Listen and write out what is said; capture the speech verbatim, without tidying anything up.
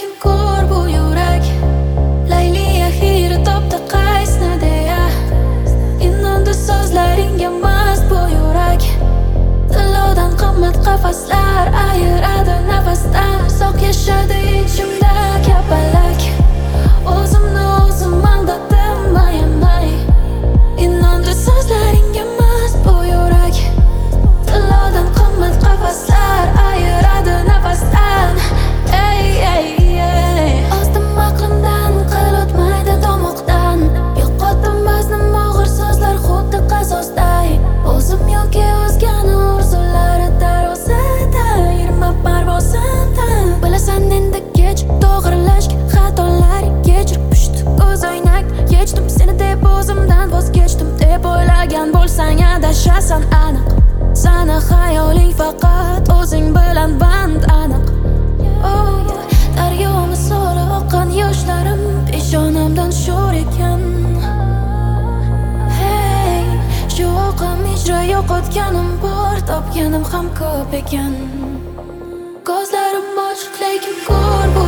lekin ko'r bu yurak. Layliya xiyri topdi qaysini deya. Inondi so'zlaringga mast bu yurak. Tillodan qimmat qafaslar ayiradi nafasdan. Soq yashadi ichimda kapalak. O'zimni o'zim aldadim ayamay. Inondi so'zlaringga mast bu yurak. Tillodan qimmat qafaslar ayiradi nafasdan. Ey ey ey. Ozdim aqlimdan qil o'tmaydi tomoqdan. Yo'qotdim bazm og'ir so'zlar xuddi qazosday. O'zim yoki o'zgani orzulari darvozada yirma parvozimdan. Bilasan endi kech to'g'rilashga xatolar kechirib pushti ko'z o'ynak. Kechdim seni deb o'zimdan voz kechdim deb o'ylagan bo'lsang adashasan aniq. Sana xayoling faqat o'zing bilan band aniq. Oh yeah. Daryo misoli oqqan yoshlarim peshonamdan sho'r ekan. Hey, shu oqim ijro yo'qotganim bor, topganim ham ko'p ekan. Ko'zlarim ochiq lekin ko'r bu